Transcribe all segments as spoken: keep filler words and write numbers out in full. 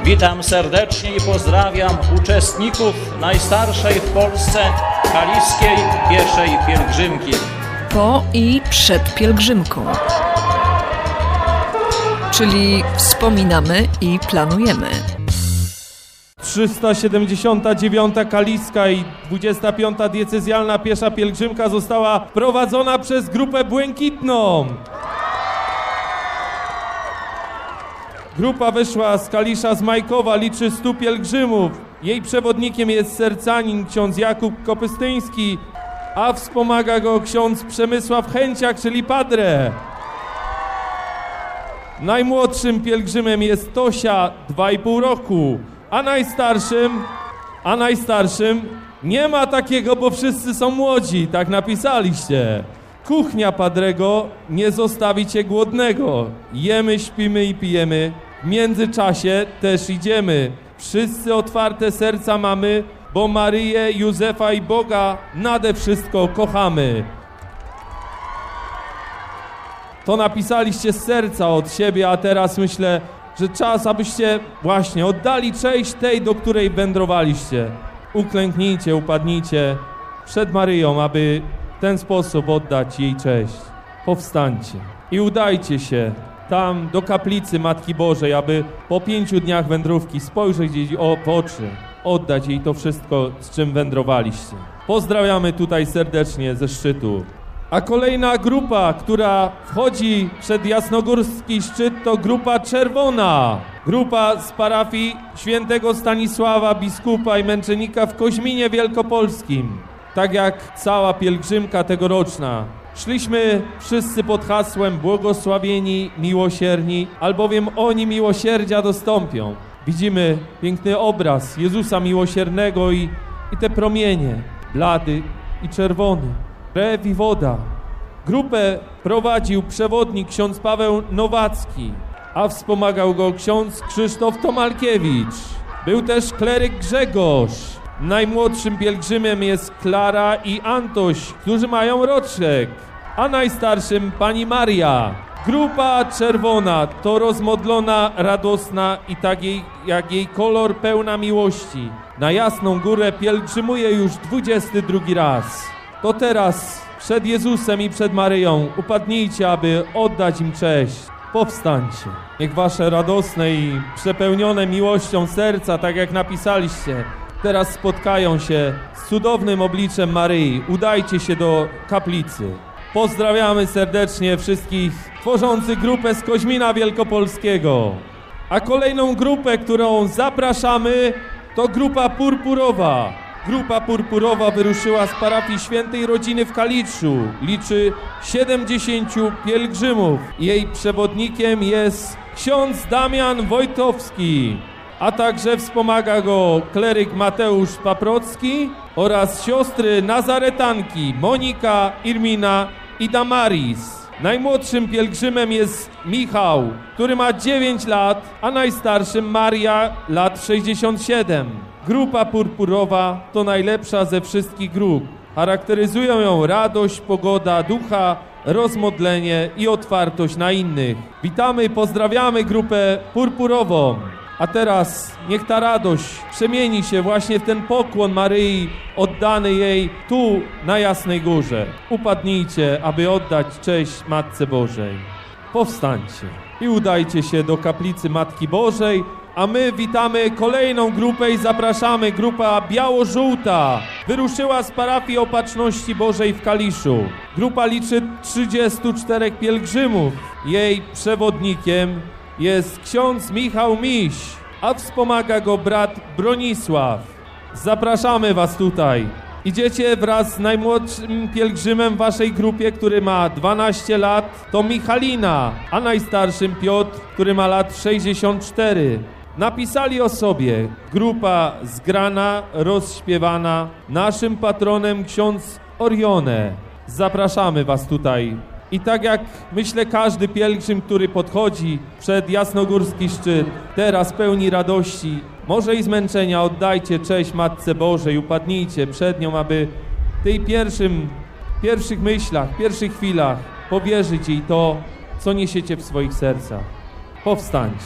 Witam serdecznie i pozdrawiam uczestników najstarszej w Polsce kaliskiej pieszej pielgrzymki. Po i przed pielgrzymką. Czyli wspominamy i planujemy. trzysta siedemdziesiąta dziewiąta kaliska i dwudziesta piąta diecezjalna piesza pielgrzymka została prowadzona przez grupę błękitną. Grupa wyszła z Kalisza z Majkowa, liczy stu pielgrzymów. Jej przewodnikiem jest sercanin ksiądz Jakub Kopystyński, a wspomaga go ksiądz Przemysław Chęciak, czyli padre. Najmłodszym pielgrzymem jest Tosia, dwa i pół roku, a najstarszym, a najstarszym nie ma takiego, bo wszyscy są młodzi, tak napisaliście. Kuchnia padrego nie zostawi cię głodnego. Jemy, śpimy i pijemy. W międzyczasie też idziemy. Wszyscy otwarte serca mamy, bo Maryję, Józefa i Boga nade wszystko kochamy. To napisaliście z serca od siebie, a teraz myślę, że czas, abyście właśnie oddali cześć tej, do której wędrowaliście. Uklęknijcie, upadnijcie przed Maryją, aby w ten sposób oddać jej cześć. Powstańcie i udajcie się tam do kaplicy Matki Bożej, aby po pięciu dniach wędrówki spojrzeć jej w oczy, oddać jej to wszystko, z czym wędrowaliście. Pozdrawiamy tutaj serdecznie ze szczytu. A kolejna grupa, która wchodzi przed jasnogórski szczyt, to grupa czerwona. Grupa z parafii świętego Stanisława, biskupa i męczennika w Koźminie Wielkopolskim. Tak jak cała pielgrzymka tegoroczna. Szliśmy wszyscy pod hasłem błogosławieni, miłosierni, albowiem oni miłosierdzia dostąpią. Widzimy piękny obraz Jezusa miłosiernego i, i te promienie, blady i czerwony. Krew i woda. Grupę prowadził przewodnik ksiądz Paweł Nowacki, a wspomagał go ksiądz Krzysztof Tomalkiewicz. Był też kleryk Grzegorz. Najmłodszym pielgrzymem jest Klara i Antoś, którzy mają roczek, a najstarszym pani Maria. Grupa czerwona to rozmodlona, radosna i tak jej, jak jej kolor pełna miłości. Na Jasną Górę pielgrzymuje już dwudziesty drugi raz. To teraz przed Jezusem i przed Maryją upadnijcie, aby oddać im cześć. Powstańcie. Niech wasze radosne i przepełnione miłością serca, tak jak napisaliście, teraz spotkają się z cudownym obliczem Maryi. Udajcie się do kaplicy. Pozdrawiamy serdecznie wszystkich tworzących grupę z Koźmina Wielkopolskiego. A kolejną grupę, którą zapraszamy, to grupa purpurowa. Grupa purpurowa wyruszyła z parafii Świętej Rodziny w Kaliszu. Liczy siedemdziesięciu pielgrzymów. Jej przewodnikiem jest ksiądz Damian Wojtowski, a także wspomaga go kleryk Mateusz Paprocki oraz siostry nazaretanki Monika, Irmina i Damaris. Najmłodszym pielgrzymem jest Michał, który ma dziewięć lat, a najstarszym Maria, lat sześćdziesiąt siedem. Grupa purpurowa to najlepsza ze wszystkich grup. Charakteryzują ją radość, pogoda ducha, rozmodlenie i otwartość na innych. Witamy i pozdrawiamy grupę purpurową. A teraz niech ta radość przemieni się właśnie w ten pokłon Maryi oddany jej tu na Jasnej Górze. Upadnijcie, aby oddać cześć Matce Bożej. Powstańcie i udajcie się do kaplicy Matki Bożej, a my witamy kolejną grupę i zapraszamy. Grupa biało-żółta wyruszyła z parafii Opatrzności Bożej w Kaliszu. Grupa liczy trzydziestu czterech pielgrzymów. Jej przewodnikiem jest ksiądz Michał Miś, a wspomaga go brat Bronisław. Zapraszamy was tutaj. Idziecie wraz z najmłodszym pielgrzymem w waszej grupie, który ma dwanaście lat, to Michalina, a najstarszym Piotr, który ma lat sześćdziesiąt cztery. Napisali o sobie: grupa zgrana, rozśpiewana, naszym patronem ksiądz Orione. Zapraszamy was tutaj. I tak jak myślę, każdy pielgrzym, który podchodzi przed jasnogórski szczyt, teraz pełni radości, może i zmęczenia, oddajcie cześć Matce Bożej, upadnijcie przed nią, aby w tej pierwszym, pierwszych myślach, pierwszych chwilach powierzyć jej to, co niesiecie w swoich sercach. Powstańcie.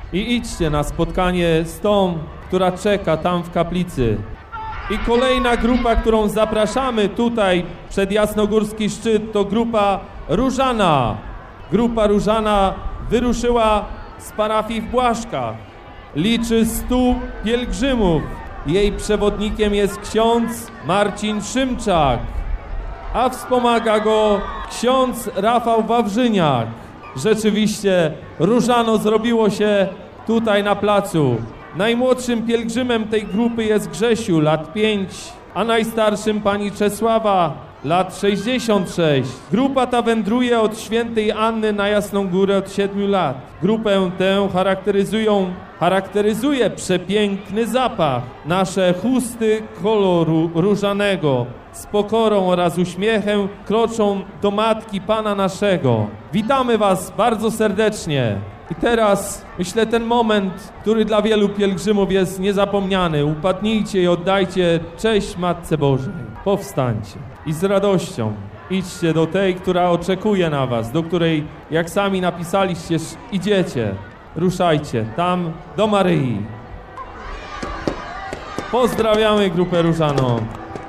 i idźcie na spotkanie z tą, która czeka tam w kaplicy. I kolejna grupa, którą zapraszamy tutaj przed Jasnogórski Szczyt, to grupa Różana. Grupa Różana wyruszyła z parafii w Błaszkach. Liczy stu pielgrzymów. Jej przewodnikiem jest ksiądz Marcin Szymczak, a wspomaga go ksiądz Rafał Wawrzyniak. Rzeczywiście Różano zrobiło się tutaj na placu. Najmłodszym pielgrzymem tej grupy jest Grzesiu, lat pięć, a najstarszym pani Czesława, lat sześćdziesiąt sześć. Grupa ta wędruje od Świętej Anny na Jasną Górę od siedmiu lat. Grupę tę charakteryzują, charakteryzuje przepiękny zapach. Nasze chusty koloru różanego z pokorą oraz uśmiechem kroczą do Matki Pana naszego. Witamy was bardzo serdecznie. I teraz, myślę, ten moment, który dla wielu pielgrzymów jest niezapomniany. Upadnijcie i oddajcie cześć Matce Bożej. Powstańcie i z radością idźcie do tej, która oczekuje na was, do której, jak sami napisaliście, idziecie. Ruszajcie tam do Maryi. Pozdrawiamy grupę Różaną.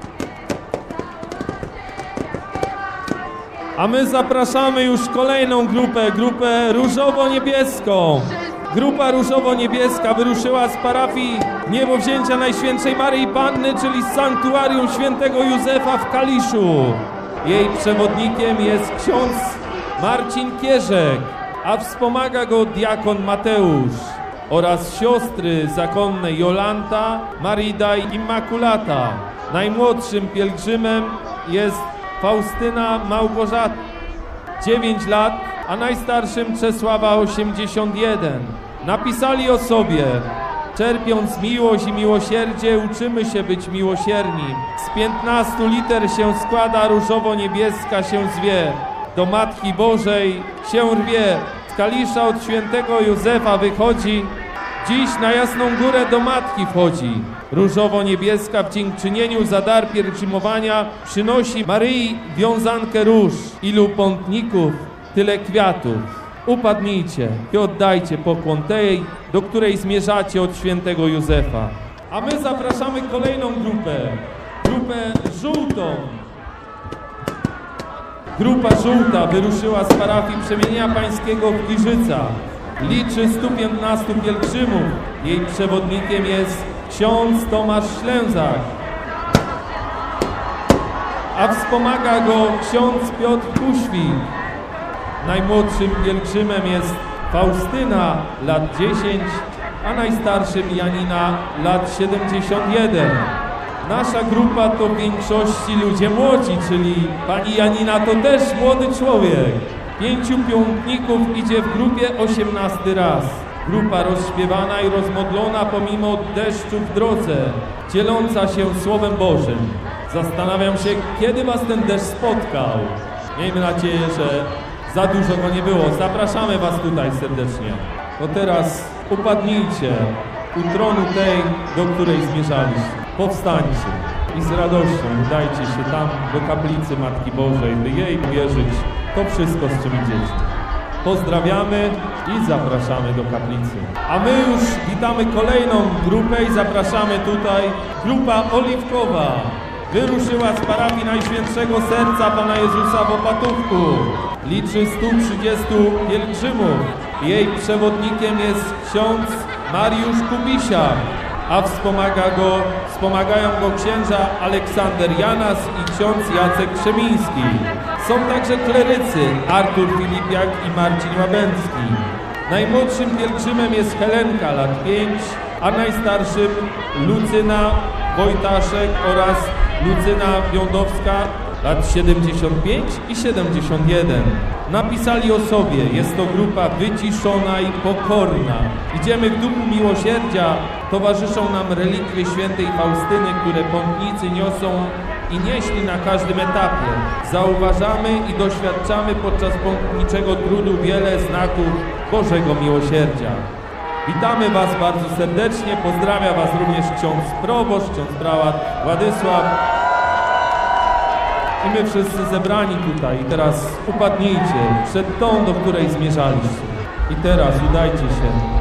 A my zapraszamy już kolejną grupę, grupę różowo-niebieską. Grupa różowo-niebieska wyruszyła z parafii Niebowzięcia Najświętszej Maryi Panny, czyli z sanktuarium świętego Józefa w Kaliszu. Jej przewodnikiem jest ksiądz Marcin Kierzek, a wspomaga go diakon Mateusz oraz siostry zakonne Jolanta, Marida i Immaculata. Najmłodszym pielgrzymem jest Faustyna Małgorzata, dziewięć lat, a najstarszym Czesława, osiemdziesiąt jeden. Napisali o sobie: czerpiąc miłość i miłosierdzie, uczymy się być miłosierni. Z piętnastu liter się składa, różowo-niebieska się zwie. Do Matki Bożej się rwie. Z Kalisza od świętego Józefa wychodzi, dziś na Jasną Górę do Matki wchodzi. Różowo-niebieska w dziękczynieniu za dar pielgrzymowania przynosi Maryi wiązankę róż. Ilu pątników, tyle kwiatów. Upadnijcie i oddajcie pokłon tej, do której zmierzacie od świętego Józefa. A my zapraszamy kolejną grupę, grupę żółtą. Grupa żółta wyruszyła z parafii Przemienienia Pańskiego w Giżycach. Liczy stu piętnastu pielgrzymów. Jej przewodnikiem jest ksiądz Tomasz Ślęzak, a wspomaga go ksiądz Piotr Kuświk. Najmłodszym pielgrzymem jest Faustyna, lat dziesięć, a najstarszym Janina, lat siedemdziesiąt jeden. Nasza grupa to w większości ludzie młodzi, czyli pani Janina to też młody człowiek. Pięciu piątników idzie w grupie osiemnasty raz. Grupa rozśpiewana i rozmodlona pomimo deszczu w drodze, dzieląca się Słowem Bożym. Zastanawiam się, kiedy was ten deszcz spotkał. Miejmy nadzieję, że za dużo go nie było. Zapraszamy was tutaj serdecznie. To teraz upadnijcie u tronu tej, do której zmierzaliście. Powstańcie i z radością udajcie się tam do kaplicy Matki Bożej, by jej wierzyć to wszystko, z czym idziecie. Pozdrawiamy i zapraszamy do kaplicy. A my już witamy kolejną grupę i zapraszamy tutaj grupa Oliwkowa. Wyruszyła z parafii Najświętszego Serca Pana Jezusa w Opatówku. Liczy stu trzydziestu pielgrzymów. Jej przewodnikiem jest ksiądz Mariusz Kubisiak, a wspomaga go, wspomagają go księża Aleksander Janas i ksiądz Jacek Krzemiński. Są także klerycy Artur Filipiak i Marcin Łabęcki. Najmłodszym pielgrzymem jest Helenka, lat pięć, a najstarszym Lucyna Wojtaszek oraz Lucyna Wiądowska, lat siedemdziesiąt pięć i siedemdziesiąt jeden. Napisali o sobie: jest to grupa wyciszona i pokorna. Idziemy w duchu miłosierdzia, towarzyszą nam relikwie świętej Faustyny, które pątnicy niosą i nieśli na każdym etapie. Zauważamy i doświadczamy podczas pątniczego trudu wiele znaków Bożego miłosierdzia. Witamy was bardzo serdecznie, pozdrawia was również ksiądz proboszcz, ksiądz prałat Władysław. I my wszyscy zebrani tutaj. I teraz upadnijcie przed tą, do której zmierzaliście. I teraz udajcie się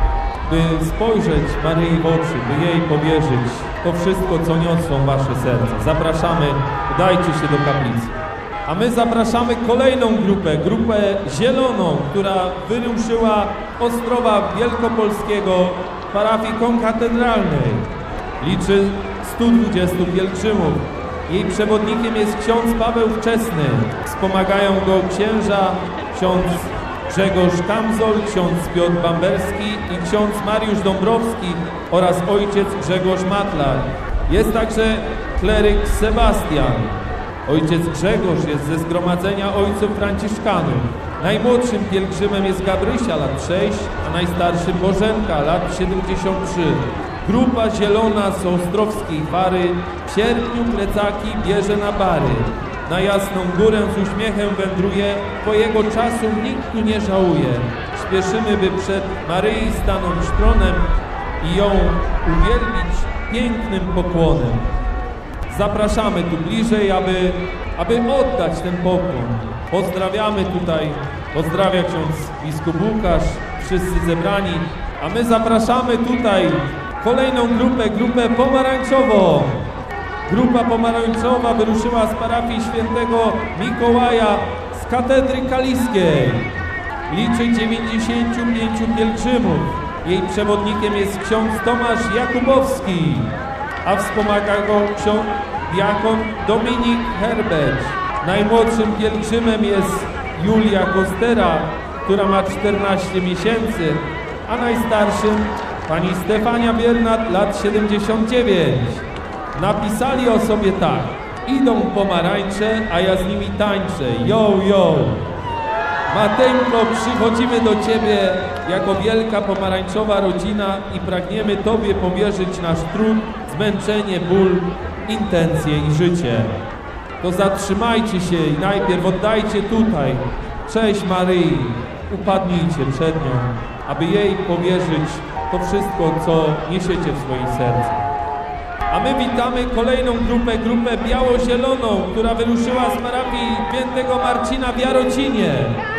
by spojrzeć Maryi w oczy, by jej powierzyć to wszystko, co niosą wasze serca. Zapraszamy, udajcie się do kaplicy. A my zapraszamy kolejną grupę, grupę zieloną, która wyruszyła Ostrowa Wielkopolskiego parafii konkatedralnej. Liczy stu dwudziestu pielgrzymów. Jej przewodnikiem jest ksiądz Paweł Wczesny. Wspomagają go księża, ksiądz Grzegorz Kamzol, ksiądz Piotr Bamberski i ksiądz Mariusz Dąbrowski oraz ojciec Grzegorz Matlar. Jest także kleryk Sebastian. Ojciec Grzegorz jest ze zgromadzenia ojców franciszkanów. Najmłodszym pielgrzymem jest Gabrysia, lat sześć, a najstarszym Bożenka, lat siedemdziesiąt trzy. Grupa zielona z ostrowskiej Wary w sierpniu plecaki bierze na bary. Na Jasną Górę z uśmiechem wędruje, bo jego czasu nikt tu nie żałuje. Śpieszymy, by przed Maryi stanąć tronem i ją uwielbić pięknym pokłonem. Zapraszamy tu bliżej, aby, aby oddać ten pokłon. Pozdrawiamy tutaj, pozdrawia ksiądz biskup Łukasz, wszyscy zebrani, a my zapraszamy tutaj kolejną grupę, grupę pomarańczową. Grupa pomarańczowa wyruszyła z parafii świętego Mikołaja z katedry kaliskiej. Liczy dziewięćdziesięciu pięciu pielgrzymów. Jej przewodnikiem jest ksiądz Tomasz Jakubowski, a wspomaga go ksiądz diakon Dominik Herbeć. Najmłodszym pielgrzymem jest Julia Kostera, która ma czternaście miesięcy, a najstarszym pani Stefania Biernat, lat siedemdziesiąt dziewięć. Napisali o sobie tak: idą pomarańcze, a ja z nimi tańczę. Yo, yo! Mateńko, przychodzimy do Ciebie jako wielka pomarańczowa rodzina i pragniemy Tobie powierzyć nasz trud, zmęczenie, ból, intencje i życie. To zatrzymajcie się i najpierw oddajcie tutaj cześć Maryi. Upadnijcie przed nią, aby jej powierzyć to wszystko, co niesiecie w swoich sercach. A my witamy kolejną grupę, grupę biało-zieloną, która wyruszyła z parafii świętego Marcina w Jarocinie.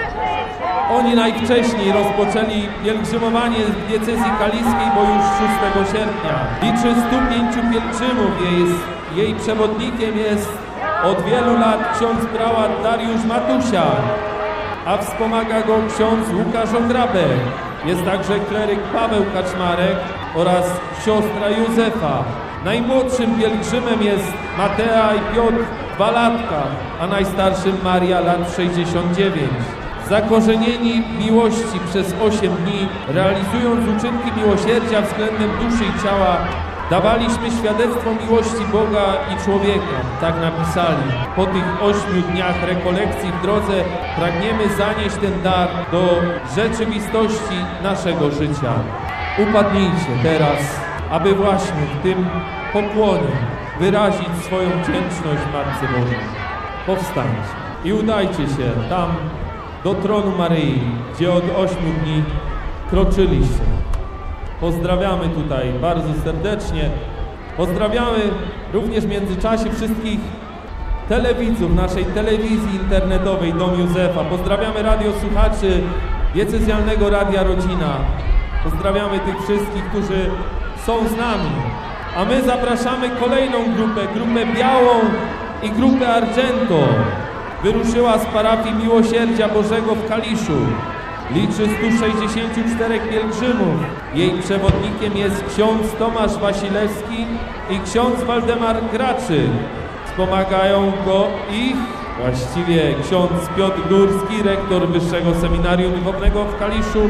Oni najwcześniej rozpoczęli pielgrzymowanie w diecezji kaliskiej, bo już szóstego sierpnia. Liczy stu pięciu pielgrzymów. Jej, jej przewodnikiem jest od wielu lat ksiądz prałat Dariusz Matusia, a wspomaga go ksiądz Łukasz Ograbek. Jest także kleryk Paweł Kaczmarek oraz siostra Józefa. Najmłodszym pielgrzymem jest Matea i Piotr, dwa latka, a najstarszym Maria, lat sześćdziesiąt dziewięć. Zakorzenieni w miłości przez osiem dni, realizując uczynki miłosierdzia względem duszy i ciała, dawaliśmy świadectwo miłości Boga i człowieka. Tak napisali. Po tych ośmiu dniach rekolekcji w drodze pragniemy zanieść ten dar do rzeczywistości naszego życia. Upadnijcie teraz, aby właśnie w tym pokłonie wyrazić swoją wdzięczność Matce Bożej. Powstańcie i udajcie się tam do tronu Maryi, gdzie od ośmiu dni kroczyliście. Pozdrawiamy tutaj bardzo serdecznie. Pozdrawiamy również w międzyczasie wszystkich telewidzów naszej telewizji internetowej Dom Józefa. Pozdrawiamy radiosłuchaczy diecezjalnego Radia Rodzina. Pozdrawiamy tych wszystkich, którzy są z nami. A my zapraszamy kolejną grupę, grupę białą i grupę Argento. Wyruszyła z parafii Miłosierdzia Bożego w Kaliszu. Liczy stu sześćdziesięciu czterech pielgrzymów. Jej przewodnikiem jest ksiądz Tomasz Wasilewski i ksiądz Waldemar Graczyk. Wspomagają go ich właściwie ksiądz Piotr Górski, rektor Wyższego Seminarium Duchownego w Kaliszu,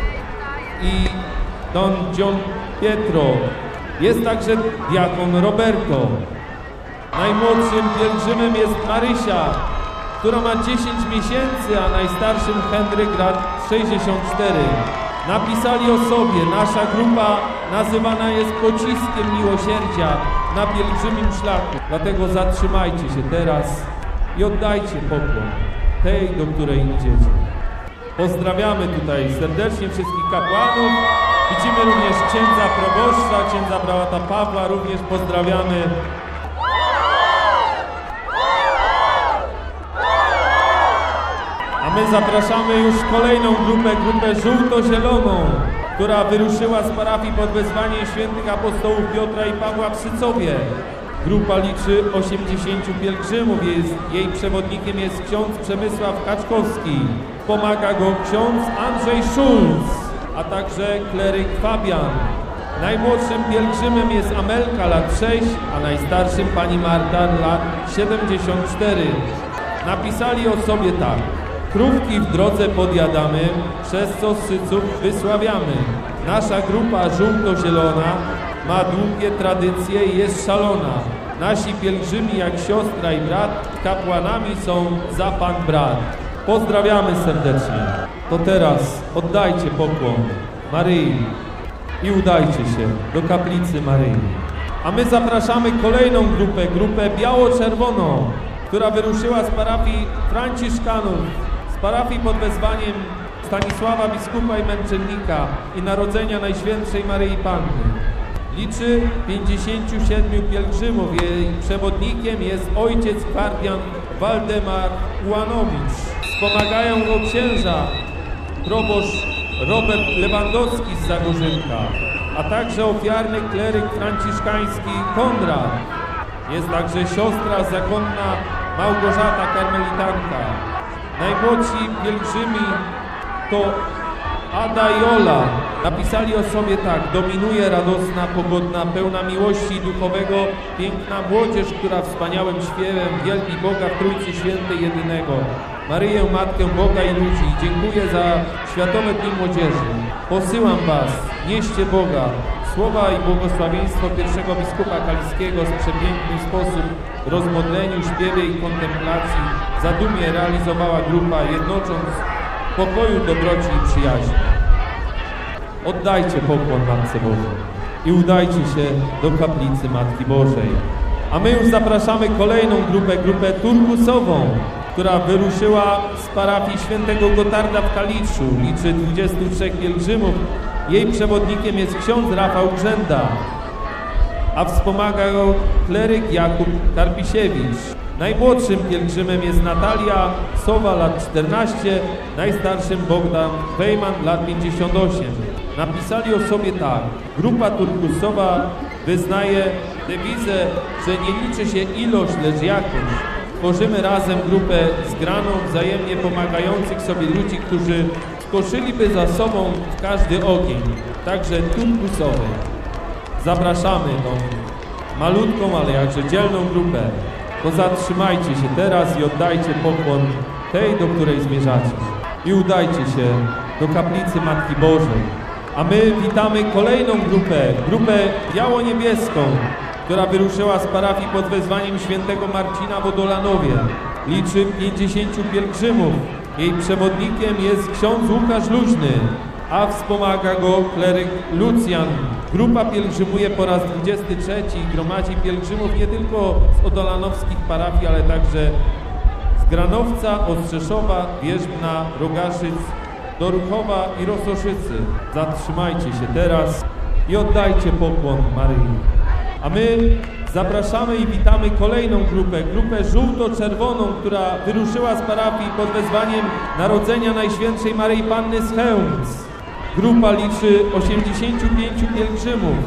i don John Pietro. Jest także diakon Roberto. Najmłodszym pielgrzymem jest Marysia, która ma dziesięć miesięcy, a najstarszym Henryk, lat sześćdziesiąt cztery. Napisali o sobie: nasza grupa nazywana jest pociskiem miłosierdzia na pielgrzymim szlaku. Dlatego zatrzymajcie się teraz i oddajcie pokłon tej, do której idziecie. Pozdrawiamy tutaj serdecznie wszystkich kapłanów. Widzimy również księdza proboszcza, księdza prałata Pawła, również pozdrawiamy. A my zapraszamy już kolejną grupę, grupę żółto-zieloną. która wyruszyła z parafii pod wezwaniem świętych apostołów Piotra i Pawła w Sycowie. Grupa liczy osiemdziesięciu pielgrzymów, jest, jej przewodnikiem jest ksiądz Przemysław Kaczkowski. Pomaga go ksiądz Andrzej Szulc, a także kleryk Fabian. Najmłodszym pielgrzymem jest Amelka, lat sześć, a najstarszym pani Marta, lat siedemdziesiąt cztery. Napisali o sobie tak. Krówki w drodze podjadamy, przez co Syców wysławiamy. Nasza grupa żółto-zielona ma długie tradycje i jest szalona. Nasi pielgrzymi jak siostra i brat, kapłanami są za Pan brat. Pozdrawiamy serdecznie. To teraz oddajcie pokłon Maryi i udajcie się do kaplicy Maryi. A my zapraszamy kolejną grupę, grupę biało-czerwoną, która wyruszyła z parafii Franciszkanów, z parafii pod wezwaniem Stanisława biskupa i męczennika i Narodzenia Najświętszej Maryi Panny. Liczy pięćdziesięciu siedmiu pielgrzymów. Jej przewodnikiem jest ojciec kwardian Waldemar Ułanowicz. Wspomagają go księża, proboszcz Robert Lewandowski z Zagorzynka, a także ofiarny kleryk franciszkański Konrad. Jest także siostra zakonna Małgorzata Karmelitanka. Najmłodsi pielgrzymi to Ada i Ola. Napisali o sobie tak. Dominuje radosna, pogodna, pełna miłości i duchowego, piękna młodzież, która wspaniałym śpiewem wielbi Boga w Trójcy Świętej Jedynego. Maryję, Matkę Boga i ludzi. Dziękuję za Światowe Dni Młodzieży. Posyłam was, nieście Boga. Słowa i błogosławieństwo pierwszego biskupa kaliskiego z przepięknym sposób rozmodleniu, śpiewie i kontemplacji zadumie realizowała grupa, jednocząc pokoju, dobroci i przyjaźni. Oddajcie pokłon Matce Bożej i udajcie się do kaplicy Matki Bożej. A my już zapraszamy kolejną grupę, grupę turkusową, która wyruszyła z parafii świętego Gotarda w Kaliszu. Liczy dwudziestu trzech pielgrzymów. Jej przewodnikiem jest ksiądz Rafał Grzęda, a wspomaga go kleryk Jakub Karpisiewicz. Najmłodszym pielgrzymem jest Natalia Sowa, lat czternaście, najstarszym Bogdan Wejman, lat pięćdziesiąt osiem. Napisali o sobie tak. Grupa turkusowa wyznaje dewizę, że nie liczy się ilość, lecz jakość. Tworzymy razem grupę zgraną, wzajemnie pomagających sobie ludzi, którzy skoszyliby za sobą w każdy ogień, także turkusowy. Zapraszamy tą malutką, ale jakże dzielną grupę. To zatrzymajcie się teraz i oddajcie pokłon tej, do której zmierzacie. I udajcie się do kaplicy Matki Bożej. A my witamy kolejną grupę, grupę biało-niebieską, która wyruszyła z parafii pod wezwaniem świętego Marcina w Odolanowie. Liczy pięćdziesięciu pielgrzymów. Jej przewodnikiem jest ksiądz Łukasz Luźny, a wspomaga go kleryk Lucjan. Grupa pielgrzymuje po raz dwudziesty trzeci i gromadzi pielgrzymów nie tylko z odolanowskich parafii, ale także z Granowca, Ostrzeszowa, Wierzbna, Rogaszyc, Doruchowa i Rososzycy. Zatrzymajcie się teraz i oddajcie pokłon Maryi. A my zapraszamy i witamy kolejną grupę, grupę żółto-czerwoną, która wyruszyła z parafii pod wezwaniem Narodzenia Najświętszej Maryi Panny z Chełmc. Grupa liczy osiemdziesięciu pięciu pielgrzymów.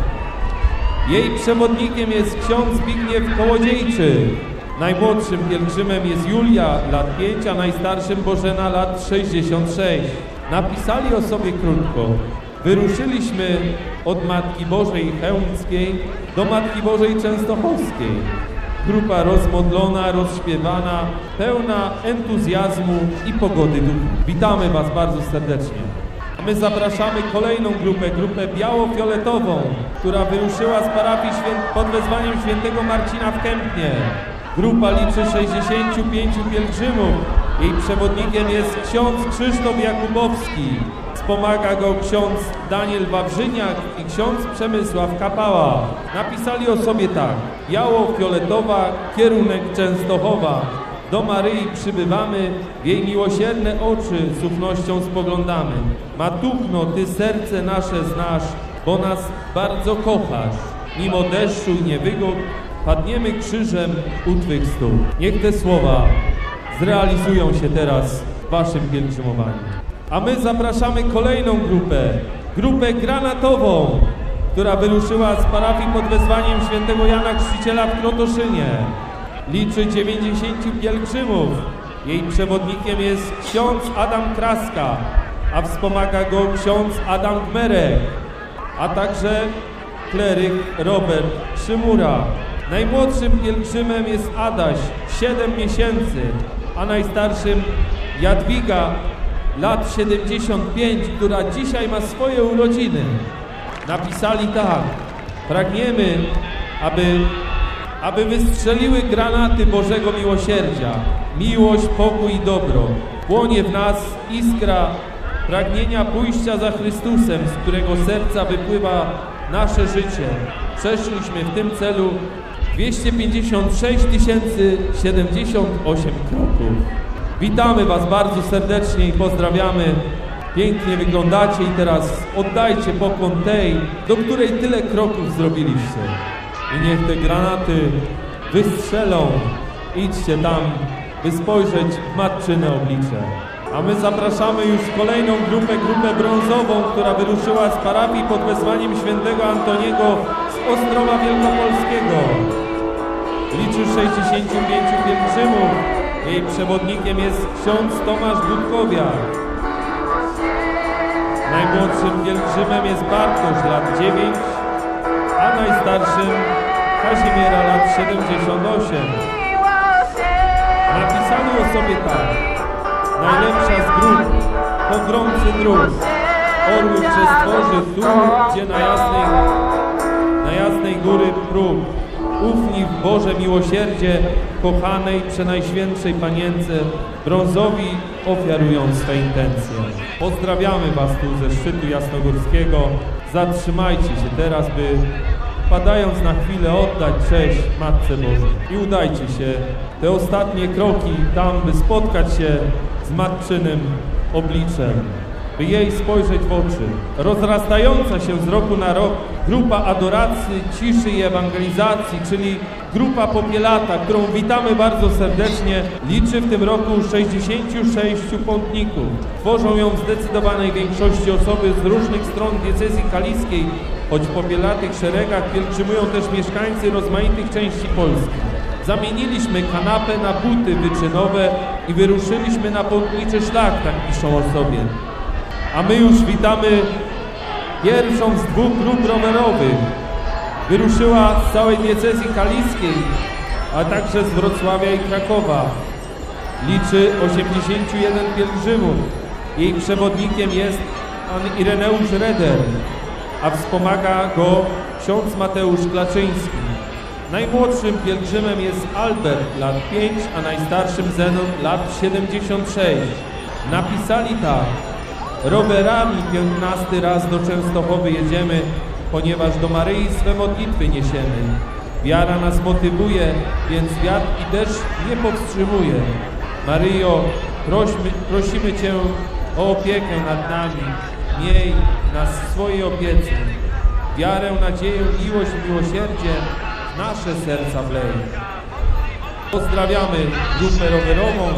Jej przewodnikiem jest ksiądz Zbigniew Kołodziejczy. Najmłodszym pielgrzymem jest Julia, lat pięć, a najstarszym Bożena, lat sześćdziesiąt sześć. Napisali o sobie krótko. Wyruszyliśmy od Matki Bożej Chełmskiej do Matki Bożej Częstochowskiej. Grupa rozmodlona, rozśpiewana, pełna entuzjazmu i pogody ducha. Witamy was bardzo serdecznie. A my zapraszamy kolejną grupę, grupę biało-fioletową, która wyruszyła z parafii święt... pod wezwaniem świętego Marcina w Kępnie. Grupa liczy sześćdziesięciu pięciu pielgrzymów. Jej przewodnikiem jest ksiądz Krzysztof Jakubowski. Wspomaga go ksiądz Daniel Wawrzyniak i ksiądz Przemysław Kapała. Napisali o sobie tak. Biało-fioletowa, kierunek Częstochowa. Do Maryi przybywamy, w jej miłosierne oczy z ufnością spoglądamy. Matuchno, ty serce nasze znasz, bo nas bardzo kochasz. Mimo deszczu i niewygód padniemy krzyżem u twych stóp. Niech te słowa zrealizują się teraz w waszym pielgrzymowaniu. A my zapraszamy kolejną grupę, grupę granatową, która wyruszyła z parafii pod wezwaniem świętego Jana Chrzciciela w Krotoszynie. Liczy dziewięćdziesięciu pielgrzymów. Jej przewodnikiem jest ksiądz Adam Kraska, a wspomaga go ksiądz Adam Gmerek, a także kleryk Robert Szymura. Najmłodszym pielgrzymem jest Adaś, siedem miesięcy, a najstarszym Jadwiga, lat siedemdziesiąt pięć, która dzisiaj ma swoje urodziny. Napisali tak: pragniemy, aby, aby wystrzeliły granaty Bożego Miłosierdzia, miłość, pokój i dobro. Płonie w nas iskra pragnienia pójścia za Chrystusem, z którego serca wypływa nasze życie. Przeszliśmy w tym celu dwieście pięćdziesiąt sześć tysięcy siedemdziesiąt osiem kroków. Witamy Was bardzo serdecznie i pozdrawiamy. Pięknie wyglądacie i teraz oddajcie pokłon tej, do której tyle kroków zrobiliście. I niech te granaty wystrzelą. Idźcie tam, by spojrzeć w matczyne oblicze. A my zapraszamy już kolejną grupę, grupę brązową, która wyruszyła z parafii pod wezwaniem świętego Antoniego z Ostrowa Wielkopolskiego. Liczy sześćdziesięciu pięciu pielgrzymów. Jej przewodnikiem jest ksiądz Tomasz Budkowiak. Najmłodszym pielgrzymem jest Bartosz, lat dziewięć, a najstarszym Kazimiera, lat siedemdziesiąt osiem. Napisali o sobie tak: najlepsza z grup, pogromcy dróg, orły przestworzy tu, gdzie na jasnej, na jasnej góry próg. Ufni w Boże miłosierdzie, kochanej Przenajświętszej Panience, brązowi ofiarują swe intencje. Pozdrawiamy Was tu ze szczytu jasnogórskiego. Zatrzymajcie się teraz, by padając na chwilę oddać cześć Matce Bożej. I udajcie się te ostatnie kroki tam, by spotkać się z matczynym obliczem, by jej spojrzeć w oczy. Rozrastająca się z roku na rok grupa adoracji, ciszy i ewangelizacji, czyli grupa Popielata, którą witamy bardzo serdecznie, liczy w tym roku sześćdziesięciu sześciu pątników. Tworzą ją w zdecydowanej większości osoby z różnych stron diecezji kaliskiej, choć w popielatych szeregach pielgrzymują też mieszkańcy rozmaitych części Polski. Zamieniliśmy kanapę na buty wyczynowe i wyruszyliśmy na pątniczy szlak, tak piszą o sobie. A my już witamy pierwszą z dwóch grup rowerowych. Wyruszyła z całej diecezji kaliskiej, a także z Wrocławia i Krakowa. Liczy osiemdziesięciu jeden pielgrzymów. Jej przewodnikiem jest pan Ireneusz Reder, a wspomaga go ksiądz Mateusz Klaczyński. Najmłodszym pielgrzymem jest Albert, lat pięć, a najstarszym Zenon, lat siedemdziesiąt sześć. Napisali tak: rowerami piętnasty raz do Częstochowy jedziemy, ponieważ do Maryi swe modlitwy niesiemy. Wiara nas motywuje, więc wiatr i deszcz nie powstrzymuje. Maryjo, prośmy, prosimy Cię o opiekę nad nami. Miej nas w swojej opiece. Wiarę, nadzieję, miłość i miłosierdzie w nasze serca wlej. Pozdrawiamy grupę rowerową.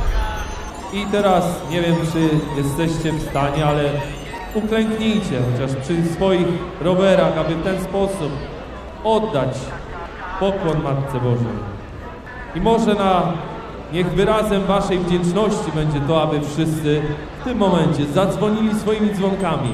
I teraz nie wiem, czy jesteście w stanie, ale uklęknijcie chociaż przy swoich rowerach, aby w ten sposób oddać pokłon Matce Bożej. I może na niech wyrazem waszej wdzięczności będzie to, aby wszyscy w tym momencie zadzwonili swoimi dzwonkami.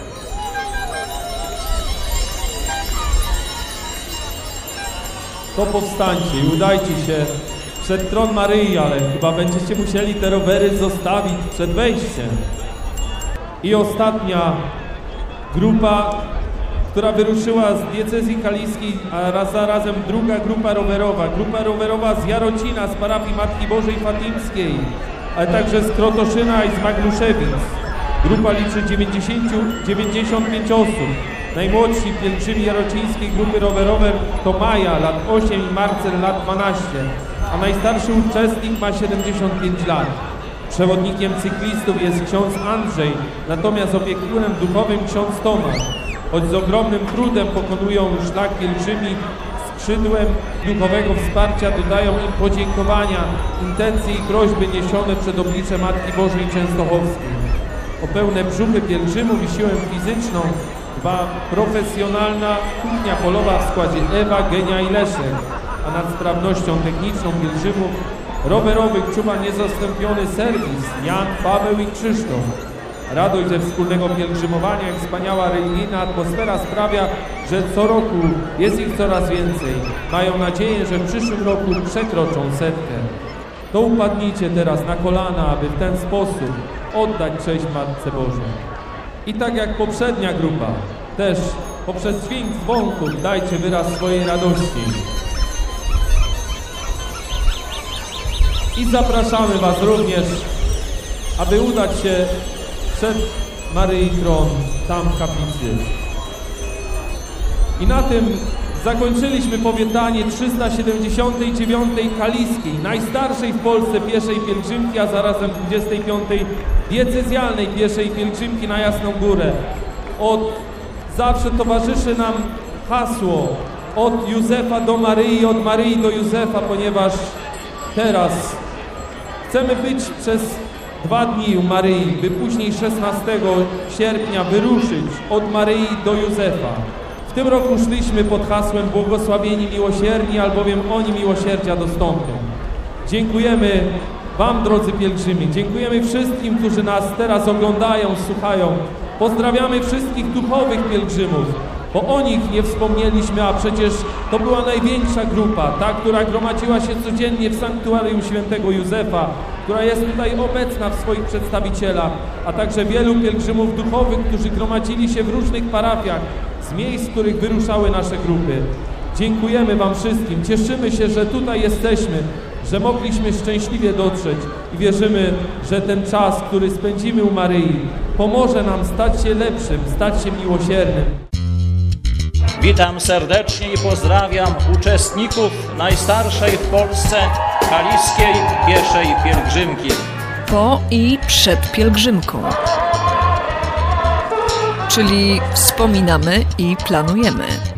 To powstańcie i udajcie się przed tron Maryi, ale chyba będziecie musieli te rowery zostawić przed wejściem. I ostatnia grupa, która wyruszyła z diecezji kaliskiej, a raz zarazem druga grupa rowerowa. Grupa rowerowa z Jarocina, z parafii Matki Bożej Fatimskiej, ale także z Krotoszyna i z Magluszewic. Grupa liczy dziewięćdziesiąt pięć osób. Najmłodsi pielgrzymi jarocińskiej grupy rowerowej to Maja, lat osiem, i Marcel, lat dwanaście, a najstarszy uczestnik ma siedemdziesiąt pięć lat. Przewodnikiem cyklistów jest ksiądz Andrzej, natomiast opiekunem duchowym ksiądz Tomasz. Choć z ogromnym trudem pokonują szlak pielgrzymi, skrzydłem duchowego wsparcia dodają im podziękowania, intencje i prośby niesione przed oblicze Matki Bożej Częstochowskiej. o pełne brzuchy pielgrzymów i siłę fizyczną dba profesjonalna kuchnia polowa w składzie Ewa, Genia i Leszek, a nad sprawnością techniczną pielgrzymów rowerowych czuwa niezastąpiony serwis Jan, Paweł i Krzysztof. Radość ze wspólnego pielgrzymowania i wspaniała religijna atmosfera sprawia, że co roku jest ich coraz więcej. Mają nadzieję, że w przyszłym roku przekroczą setkę. To upadnijcie teraz na kolana, aby w ten sposób oddać cześć Matce Bożej. I tak jak poprzednia grupa, też poprzez dźwięk dzwonków dajcie wyraz swojej radości. I zapraszamy Was również, aby udać się przed Maryi Tron, tam w kaplicy. I na tym zakończyliśmy powietanie trzysta siedemdziesiątej dziewiątej kaliskiej, najstarszej w Polsce pieszej pielgrzymki, a zarazem dwudziestej piątej diecezjalnej pieszej pielgrzymki na Jasną Górę. Od zawsze towarzyszy nam hasło od Józefa do Maryi, od Maryi do Józefa, ponieważ teraz chcemy być przez dwa dni u Maryi, by później szesnastego sierpnia wyruszyć od Maryi do Józefa. W tym roku szliśmy pod hasłem Błogosławieni miłosierni, albowiem oni miłosierdzia dostąpią. Dziękujemy Wam, drodzy pielgrzymi, dziękujemy wszystkim, którzy nas teraz oglądają, słuchają. Pozdrawiamy wszystkich duchowych pielgrzymów, bo o nich nie wspomnieliśmy, a przecież to była największa grupa, ta, która gromadziła się codziennie w sanktuarium świętego Józefa, która jest tutaj obecna w swoich przedstawicielach, a także wielu pielgrzymów duchowych, którzy gromadzili się w różnych parafiach, z miejsc, z których wyruszały nasze grupy. Dziękujemy Wam wszystkim, cieszymy się, że tutaj jesteśmy, że mogliśmy szczęśliwie dotrzeć i wierzymy, że ten czas, który spędzimy u Maryi, pomoże nam stać się lepszym, stać się miłosiernym. Witam serdecznie i pozdrawiam uczestników najstarszej w Polsce kaliskiej pieszej pielgrzymki. Po i przed pielgrzymką. Czyli wspominamy i planujemy.